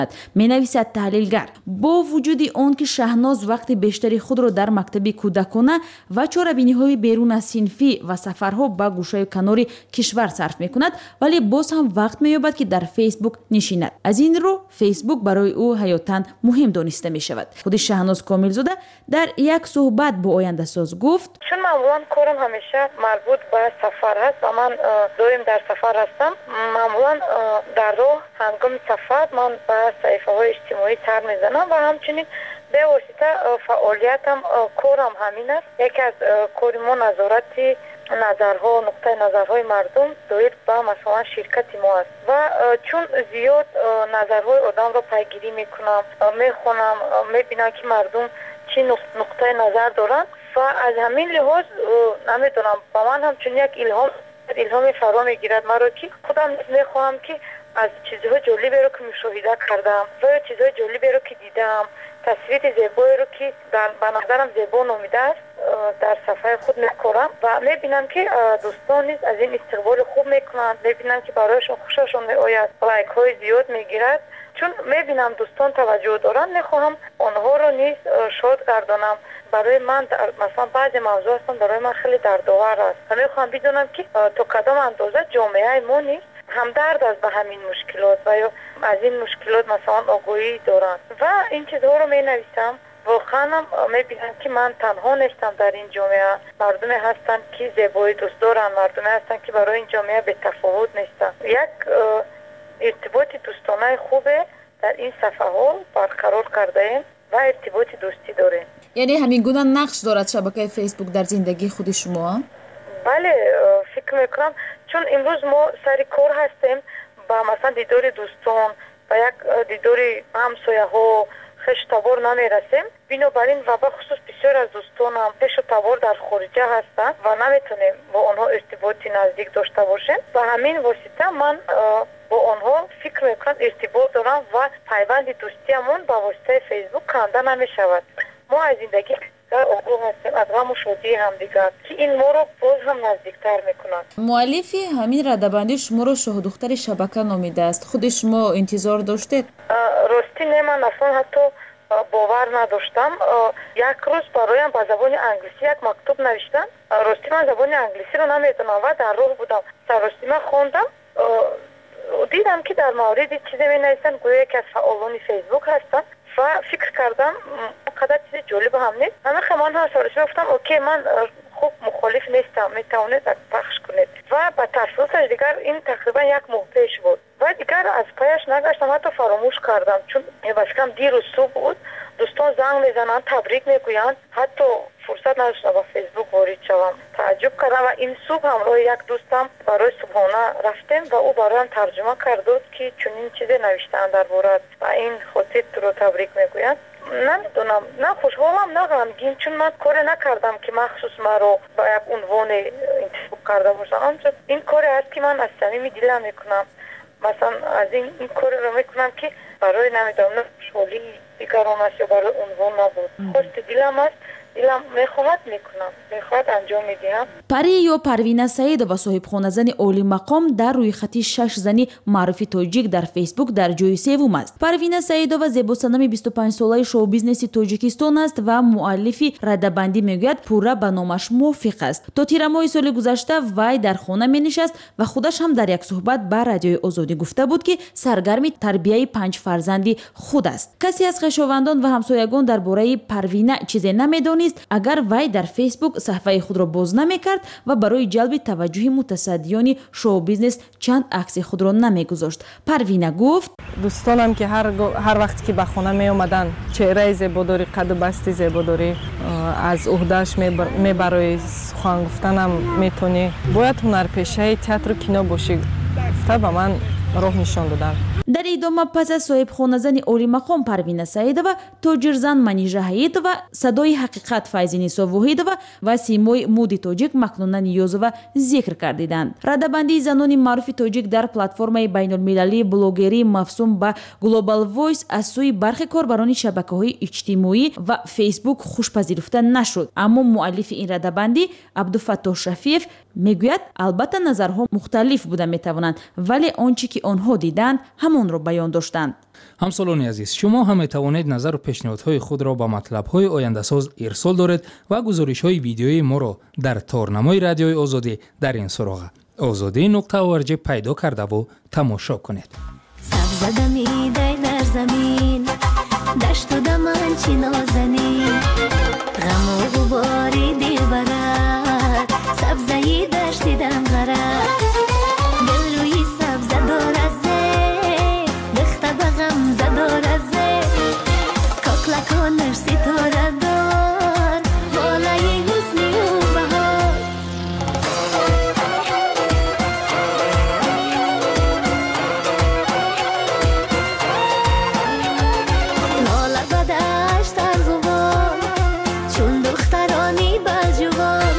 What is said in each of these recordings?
менависад таҳлилгар. бо вуҷуди он ки Шаҳноз вақти бештари худро дар мактаби кӯдакона ва чорабиниҳои берун аз синфӣ ва сафарҳо ба гӯшаю канори кишвар сарф мекунад, вале боз ҳам вақт меёбад ки дар фейсбук нишинад. аз ин рӯ фейсбук барои ӯ ҳаётан муҳим дониста мешавад. худи Шаҳноз Комилзода дар як суҳбат бо Ояндасоз гуфт: чун маъмулан корам ҳамеша марбут ба сафар ҳаст ва ман доим дар сафар ҳастам. маъмулан дар роҳ ҳангоми сафар ман ба саҳифаҳои иҷтимоӣ сар мезанам ва ҳамчунин бевосита фаъолиятам корам ҳамин аст. яке аз кори мо назорати назарҳо, нуқтаи назарҳои мардум доир ба масалан ширкати мо аст ва чун зиёд назарҳои одамро пайгирӣ мекунам, мехонам, мебинам ки мардум чӣ нуқтаи назар доранд ва аз ҳамин лиҳоз намедонам ба ман ҳамчун як илҳоми фаро мегирад маро ки худам мехоҳам ки аз чизҳои ҷолиберо ки мушоҳида кардам ва ё чизҳои ҷолиберо ки дидам, тасвири зебоеро ки ба назарам зебо номидааст дар сафҳаи худ мекорам ва мебинам ки дӯстон низ аз ин истиқболи хуб мекунанд. мебинам ки барояшон хушашон меояд, лайкҳои зиёд мегирад. чун мебинам дӯстон таваҷҷӯҳ доранд, мехоҳам онҳоро низ шод гардонам. барои ман масалан баъзе мавзӯъ ҳастан барои ман хеле дардовар аст ва мехоҳам бидонам ки то кадом андоза ҷомеаи мо низ ҳамдард аст ба ҳамин мушкилот ва ё аз ин мушкилот масалан огоҳӣ доранд ва ин чизҳоро менависам. воқеан мебинам ки ман танҳо нестам дар ин ҷомеа. мардуме ҳастанд ки зебоӣ дӯст доранд, мардуме ҳастанд ки барои ин ҷомеа бетафовут нестанд. як иртиботи дӯстонаи хубе дар ин сафҳаҳо барқарор кардаем ва иртиботи дӯстӣ дорем. яъне ҳамин гуна нақш дорад шабакаи фейсбук дар зиндагии худи шумо? бале, фикр мекунам чун имрӯз мо сари кор ҳастем ба масалан дидори дӯстон ба як дидори ҳамсояҳо хешу табор намерасем. бинобар ин ва бахусус бисёр аз дӯстонам хешу табор дар хориҷа ҳастанд ва наметонем бо онҳо иртиботи наздик дошта бошем. ба ҳамин восита ман бо онҳо фикр мекунам иртибот дорам ва пайванди дӯстиамон ба воситаи фейсбук канда намешавад. мо аз зиндагӣ огоҳ ҳастем, аз ғаму шодии ҳамдигар ки ин моро боз ҳам наздиктар мекунад. муаллифи ҳамин радабандӣ шуморо шоҳдухтари шабака номидааст. худи шумо интизор доштед? ростӣ не, ман аслан ҳатто бовар надоштам. як рӯз бароям ба забони англисӣ як мактуб навиштанд. ростӣ ман забони англисиро наметонам ва дар роҳ будам. сарростӣ ман хондам, дидам ки дар мавриди чизе менависанд, гӯё яке аз фаъолони фейсбук ҳастанд ва фикр кардам қадар чизи ҷолиб ҳам нест. ҳамеха ман ҳам сарростӣ гуфтам окей, ман хуб мухолиф нестам, метавонед пахш кунед. ва ба тафсилоташ дигар ин тақрибан як моҳ пеш буд ва дигар аз паяш нагаштам, ҳатто фаромӯш кардам, чун баскам диру субҳ буд. дӯстон занг мезананд, табрик мегӯянд, ҳатто фурсат надоштам ба фейсбук ворид шавам. тааҷҷуб кардам ва ин субҳ ҳамроҳи як дӯстам барои субҳона рафтем ва ӯ бароям тарҷума кардод ки чунин чизе навиштаанд дар бораат ва ин хотирро табрик мегӯянд. намедонам, на хушҳолам, на ғамгин, чун ман коре накардам ки махсус маро ба як унвоне интихоб карда бошам. ин коре аст ки ман аз самими дилам мекунам. масалан аз ин кореро мекунам ки барои намедонам хушҳолии дигарон аст ё барои унвон набуд. хости дилам аст, дилам мехоҳад мекунам, мехоҳад анҷом медиҳам. пари ё Парвина Саидова, соҳибхоназани олимақом дар рӯйхати 6 зани маъруфи тоҷик дар фейсбук дар ҷойи севум аст. Парвина Саидова зебосанами 25-солаи шоу-бизнеси Тоҷикистон аст ва муаллифи радабандӣ мегӯяд пурра ба номаш мувофиқ аст. то тирамоҳи соли гузашта вай дар хона менишаст ва худаш ҳам дар як суҳбат ба Радиои Озодӣ гуфта буд ки саргарми тарбияи 5 фарзанди худ аст. касе аз хешовандон ва ҳамсоягон дар бораи Парвина чизе намедонист агар вай дар фейсбук саҳифаи худро боз намекард ва барои ҷалби таваҷҷӯҳи мутасаддиёни шоу-бизнес чанд акси худро намегузошт. Парвина гуфт: дӯстонам ки ҳар вақте ки ба хона меомаданд чеҳраи зебодорӣ, қаду басти зебодорӣ аз уҳдааш мебарои сухан гуфтанам метонӣ, бояд ҳунарпешаи театру кино бошӣ гуфта ба ман роҳ нишон доданд. дар идома пас аз соҳибхоназани олимақом Парвина Саидова, тоҷирзан Манижа Ҳаитова, садои ҳақиқат Файзи Нисо Воҳидова ва симои муди тоҷик Макнуна Ниёзова зикр кардиданд. радабандии занони маъруфи тоҷик дар платформаи байнулмилалии блогерии мавсум ба Global Voice аз сӯи бархи корбарони шабакаҳои иҷтимоӣ ва фейсбук хушпазируфта нашуд. аммо муаллифи ин радабандӣ Абдуфаттоҳ Шафиев мегӯяд албатта назарҳо мухталиф буда метавонанд, вале он чӣ ки онҳо диданд ҳамонро بیان داشتند. همسالان عزیز، شما هم میتوانید نظر و پیشنهادهای خود را به مطلب‌های آینده‌ساز ارسال دارید و گزارش‌های ویدیویی ما را در تارنمای رادیوی آزادی در این سراغ azadi.org پیدا کرده و تماشا کنید. سبز دمیده در زمین دشت و دمن چی نازنی غم و غباری دل برد سبزهی دشتی دم غرد دل روی سبزه دارد زه دخته به غم زدارد زه کاکلکانش ستاره دار بالای حسنی و بهار لاله به دشت ارغوان چون دخترانی بلجوان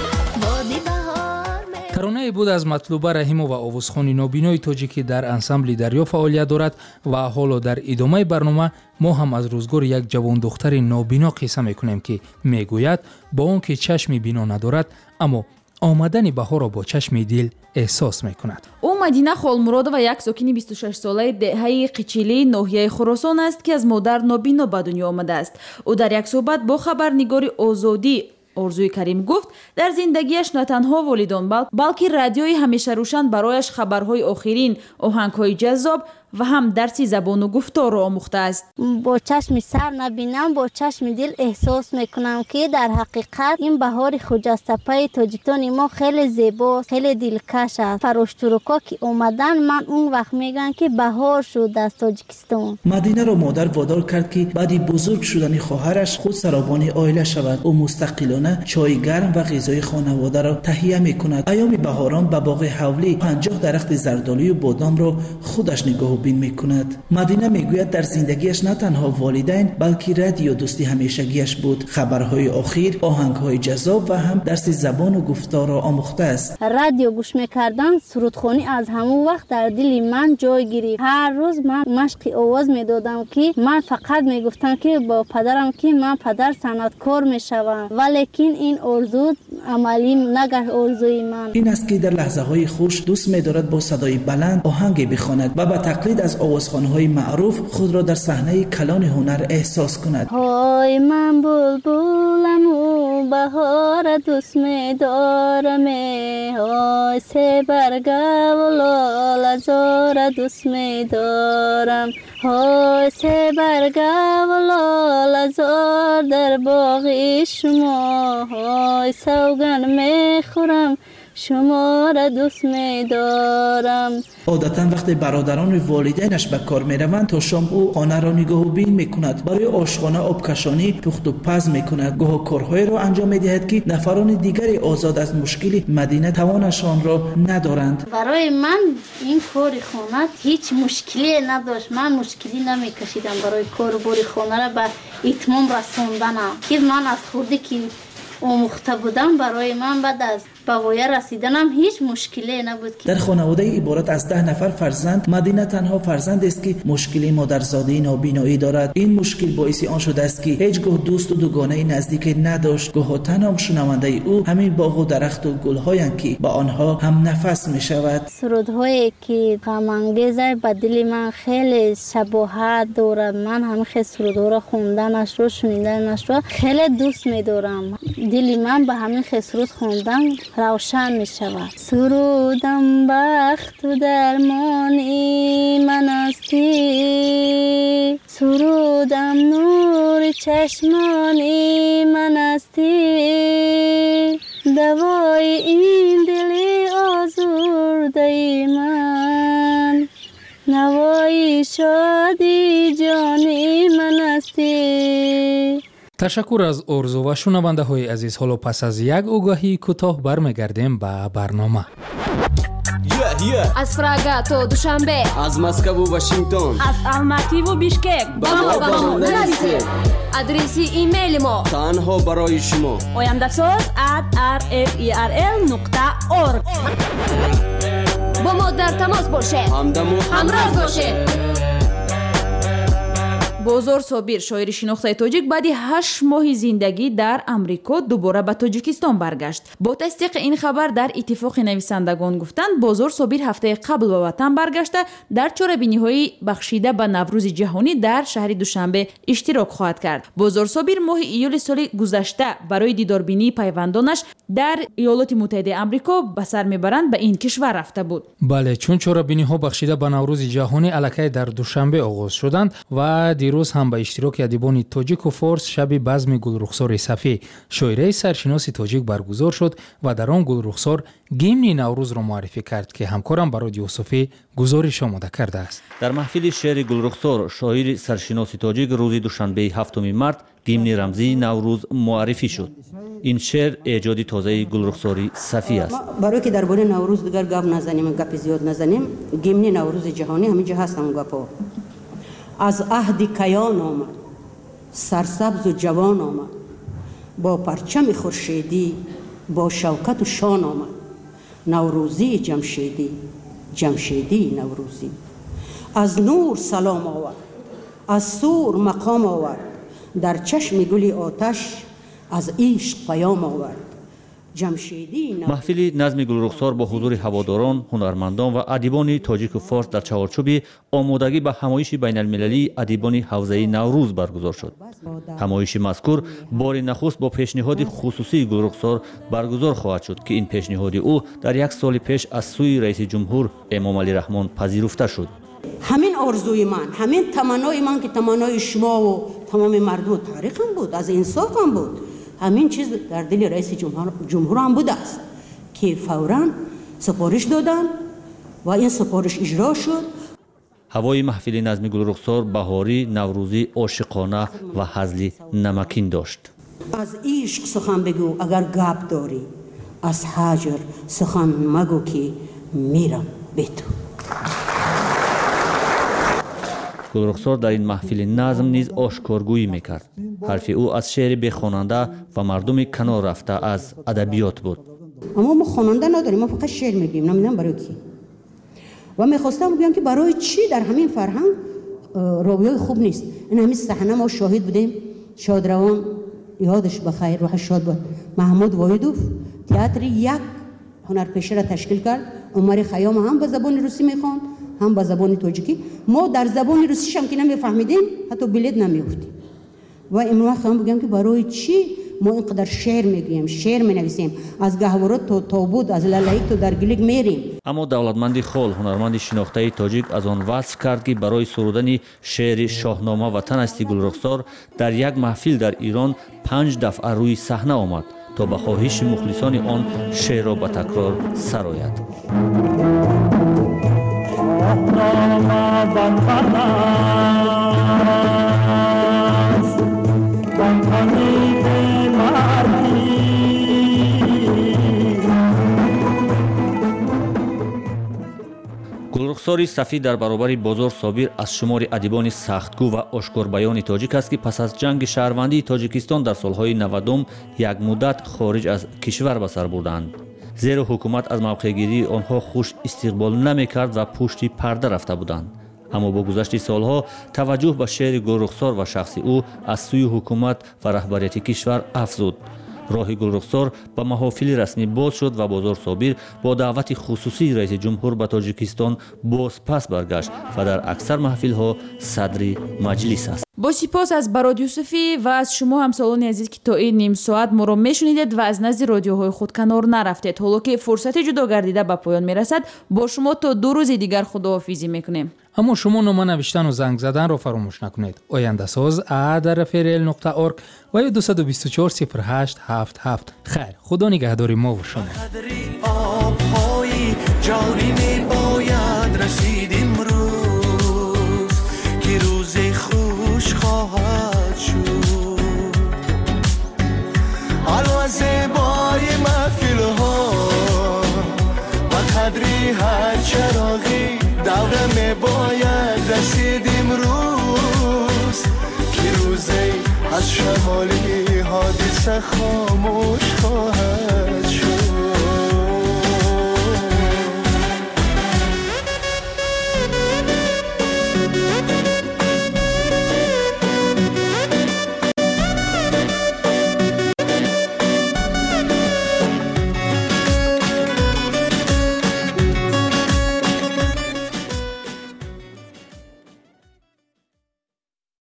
بادی بهار ترانه بود از مطلوبه رحیمو و آوازخوانی نابینای تاجیکی در انسمبل دریا فعالیت دارد و حالا در ادامه برنامه ما هم از روزگار یک جوان دختر نابینا قصه میکنیم که میگوید با اون که چشم بینا ندارد اما آمدن بهار را با چشم دل احساس میکند. او مدینه خالمرادова یک ساکن 26 ساله دهه قیچیلی ناحیه خراسان است که از مادر نابینا به دنیا آمده است. او در یک صحبت با خبرنگار آزادی ارزوی کریم گفت در زندگیش نه تنها والدان بلکه رادیوی همیشه روشن برایش خبرهای آخرین، آهنگهای جذاب و هم درسی زبان و گفتار را آموخته است. با چشم سر نبینم با چشم دل احساس میکنم که در حقیقت این بهار خجسته تاجیکستان ما خیلی زیباست، خیلی دلکش است. فراشتروکا که اومدن من اون وقت میگن که بهار شد در تاجیکستان. مدینه را مادر وادار کرد که بعد بزرگ شدن خواهرش خود سرابان عائله شود. او مستقلانه چای گرم و غذای خانواده را تهیه میکند. ایام بهاران به باغ حولی 50 درخت زردالو و بادام را خودش نگاه بین میکند. مدینه میگوید در زندگیش نه تنها والدین بلکه رادیو دوستی همیشگیش بود. خبرهای آخر، آهنگهای جذاب و هم درس زبان و گفتار را آموخته است. رادیو گوش میکردن سرودخوانی از همون وقت در دل من جای گرفت. هر روز من مشق آواز میدادم که من فقط میگفتم که با پدرم که من پدر صنعتکار میشوم، ولیکن این آرزو عملی نگشت. آرزوی من این است که در لحظه های خوش دوست می‌دارد با صدای بلند آهنگی بخواند و با تقلید از آوازخوان‌های معروف خود را در صحنه کلان هنر احساس کند. های من بلبلم و بهار دوست می‌دارم، های سه برگه و لاله زار دوست می‌دارم، های سه برگه و لاله زار در باغ شما، های سوگن میخورم شما را دوست می‌دارم. عادتاً وقتی برادران و والدینش به کار می‌روند تا شام او خانه را نگاه و بین می‌کند. برای آشخانه آبکشانی پخت و پز می‌کند. گاه کارهایی را انجام می‌دهد که نفران دیگری آزاد از مشکل مدینه توانشان را ندارند. برای من این کار خانه هیچ مشکلی نداشت. من مشکلی نمی‌کشیدم برای کار خانه را به اتمام رساندنم که من از خودی که آموخته بودم برای من بعد از به وایه رسیدنم هیچ مشکلی نبود. در خانواده عبارت از 10 نفر فرزند مدینه تنها فرزند است که مشکلی مادرزادی نابینایی دارد. این مشکل باعث آن شده است که هیچگاه دوست و دوگانه نزدیک نداشت. گاه تنها شنونده او همین باغ و درخت و گل‌هایند که با آنها هم نفس می‌شود. سرودهایی که غم انگیزه به دل من خیلی شباهت دارد. من همین سرودها را خوندنش رو شنیدنش رو خیلی دوست می‌دارم. دل من به همین سرود خوندن روشن می شود. سرودم بخت و درمانی من هستی، سرودم نور چشمانی من هستی، دوای این دل آزرده من، نوای شادی جانی من هستی. تشکر از آرزو و شنونده های عزیز. حالا پس از یک آگاهی کوتاه برمیگردیم به برنامه. از پراگا تا دوشنبه، از مسکو و واشنگتن، از الماتی و بیشکک با ما نویسید. آدرس ایمیل ما تنها برای شما oyandasaz@rferl.org. با ما در تماس باشید، همراه باشید. бозор собир шоири шинохтаи тоҷик баъди 8 моҳи зиндагӣ дар амрико дубора ба тоҷикистон баргашт. бо тасдиқи ин хабар дар иттифоқи нависандагон гуфтанд бозор собир ҳафтаи қабл ба ватан баргашта дар чорабиниҳои бахшида ба наврӯзи ҷаҳонӣ дар шаҳри душанбе иштирок хоҳад кард. бозор собир моҳи июли соли гузашта барои дидорбинии пайвандонаш дар иёлоти муттаҳидаи амрико ба сар мебаранд ба ин кишвар рафта буд. бале чун чорабиниҳо бахшида ба наврӯзи ҷаҳонӣ аллакай дар душанбе оғоз шуданд ва дирӯз ҳам ба иштироки адибони тоҷику форс шаби базми гулрухсори сафӣ шоираи саршиноси тоҷик баргузор шуд ва дар он гулрухсор гимни наврӯзро муаррифӣ кард ки ҳамкорам бароди юсуфӣ гузориш омода кардааст. дар маҳфили шеъри гулрухсор шоири саршиноси тоҷик рӯзи душанбеи 7 март гимни рамзии наврӯз муаррифӣ шуд. ин шеър эҷоди тозаи гулрухсори сафӣ аст. барое ки дар бораи наврӯз дигар гап назанем, гапи зиёд назанем, гимни наврӯзи ҷаҳонӣ ҳаминҷа ҳастам гапо. аз аҳди каён омад, сарсабзу ҷавон омад, бо парчами хуршедӣ, бо шавкату шон омад. наврӯзии ҷамшедӣ, ҷамшедии наврӯзӣ. аз нур салом овард, аз сур мақом овард, дар чашми гули оташ аз ишқ паём овард. маҳфили назми гулрухсор бо ҳузури ҳаводорон, ҳунармандон ва адибони тоҷику форс дар чаҳорчӯби омодагӣ ба ҳамоиши байналмилалии адибони ҳавзаи наврӯз баргузор шуд. ҳамоиши мазкур бори нахуст бо пешниҳоди хусусии гулрухсор баргузор хоҳад шуд ки ин пешниҳоди ӯ дар 1 соли пеш аз сӯи раиси ҷумҳур эмомалӣ раҳмон пазируфта шуд. ҳамин орзуи ман, ҳамин таманнои ман ки таманнои шумову тамоми мардуму таърихам буд, аз инсофам буд. ҳамин чиз дар дили раиси ҷумҳур ҳам будааст ки фавран супориш доданд ва ин супориш иҷро шуд. ҳавои маҳфили назми гулрухсор баҳорӣ, наврӯзӣ, ошиқона ва ҳазли намакин дошт. аз ишқ сухан бигӯ агар гап дорӣ, аз ҳаҷр сухан магӯ ки мирам бе ту. гулрухсор дар ин маҳфили назм низ ошкоргӯӣ мекард. ҳарфи ӯ аз шеъри бехонанда ва мардуми канор рафта аз адабиёт буд. аммо мо хонанда надорем, мо фақат шеър мегӯем, намедонам барои ки. ва мехостам гӯям ки барои чӣ дар ҳамин фарҳанг ровиёи хуб нест. ин ҳамин саҳна мо шоҳид будем. шодравон ёдаш бахайр, рӯҳаш шод бод, маҳмуд воҳидов театри як ҳунарпешара ташкил кард. умари хаём ҳам ба забони русӣ мехонд, ҳам ба забони тоҷикӣ. мо дар забони русишам ки намефаҳмидем, ҳатто билет намеёфтем. ва имрӯз хоҳам бигӯям ки барои чӣ мо инқадар шеър мегӯем, шеър менависем, аз гаҳворот то тобуд, аз лалаик то даргилик мерем. аммо давлатманди хол, ҳунарманди шинохтаи тоҷик аз он васф кард ки барои сурудани шеъри шоҳнома ватанасти гулрухсор дар як маҳфил дар Ирон 5 дафъа рӯи саҳна омад то ба хоҳиши мухлисони он шеърро ба такрор сарояд. гулрухсори сафӣ дар баробари бозор собир аз шумори адибони сахтгӯ ва ошкорбаёни тоҷик аст ки пас аз ҷанги шаҳрвандии тоҷикистон дар солҳои 90 як муддат хориҷ аз кишвар ба сар бурданд. зеро ҳукумат аз мавқеъгирии онҳо хуш истиқбол намекард ва пушти парда рафта буданд. аммо бо гузашти солҳо таваҷҷӯҳ ба шеъри гулрухсор ва шахси ӯ аз сӯи ҳукумат ва раҳбарияти кишвар афзуд. роҳи гулрухсор ба маҳофили расмӣ боз шуд ва бозор собир бо даъвати хусусии раиси ҷумҳур ба тоҷикистон боз пас баргашт ва дар аксар маҳфилҳо садри маҷлис аст. бо сипос аз барод юсуфӣ ва аз шумо ҳамсолони азиз ки то ин ним соат моро мешунидед ва аз назди родиоҳои худ канор нарафтед. ҳоло ки фурсати ҷудо гардида ба поён мерасад, бо шумо то 2 рӯзи дигар худоҳофизӣ мекунем. аммо шумо нома навиштану занг заданро фаромӯш накунед. ояндасоз @rfrl.org ва 224 08 77. хайр, худо нигаҳдори мо ва шумо. از شمالی حادثه خاموش خواهد